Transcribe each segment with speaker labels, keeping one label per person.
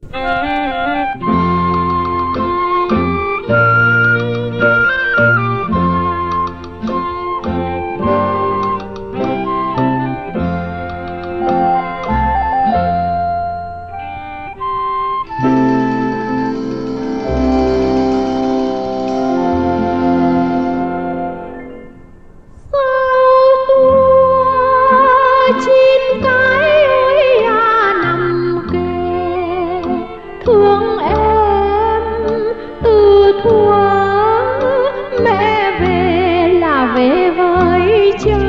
Speaker 1: Chín cái ơi à nằm kề thương em từ thuở mẹ về là về với cha.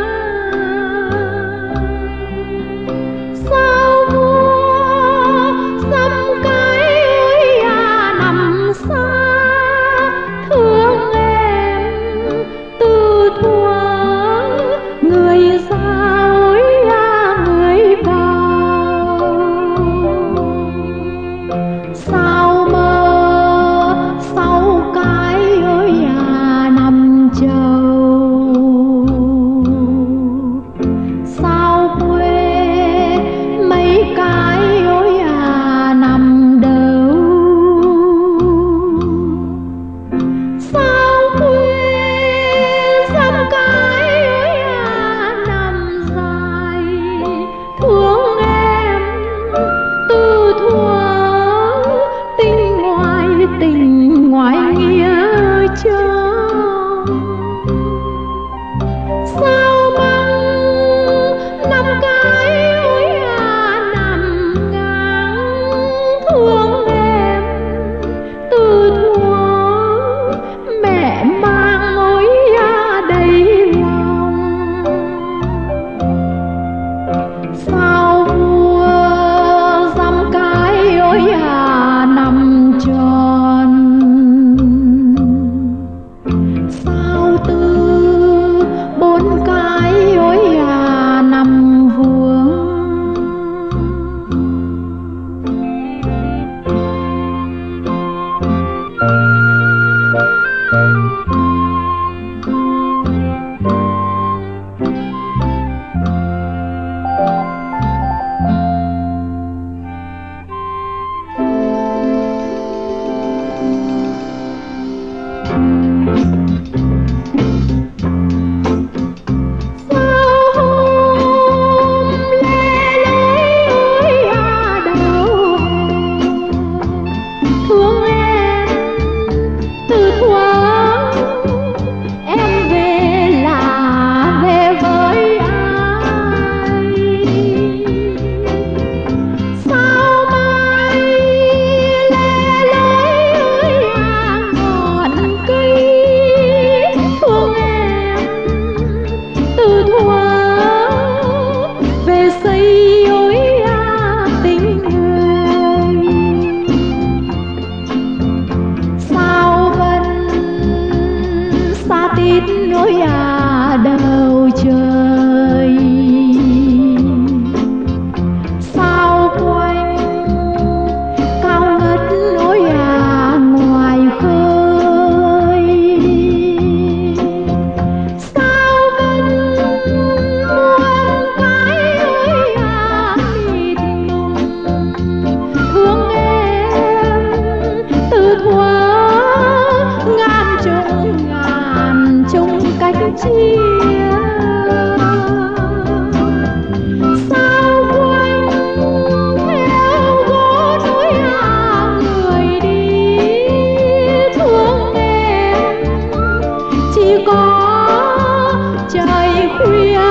Speaker 1: Sao mua dăm cái ơi à nằm xa thương em từ thuở người xa người vào. Sao mơ sau cái ơi à nằm chầu. Sao quê mấy cái ơi à nằm đâu. Sao quê dăm cái ơi à nằm dài thương em từ thuở tình ngoài nghĩa chồng. Sao bằng năm cái ơi à nằm ngang thương em từ thuở mẹ mang ôi à đầy lòng. Sao vua dăm cái ôi à nằm tròn. Sao tư bốn cái ôi à nằm vuông. Ôi à đầu trời. Sao quanh cao ngất ôi à ngoài khơi. Sao vẫn muôn cái ôi à mịt mùng thương em từ thuở ngàn chung cách chia. Sao quanh theo gót ôi à người đi thương em chỉ có trời khuya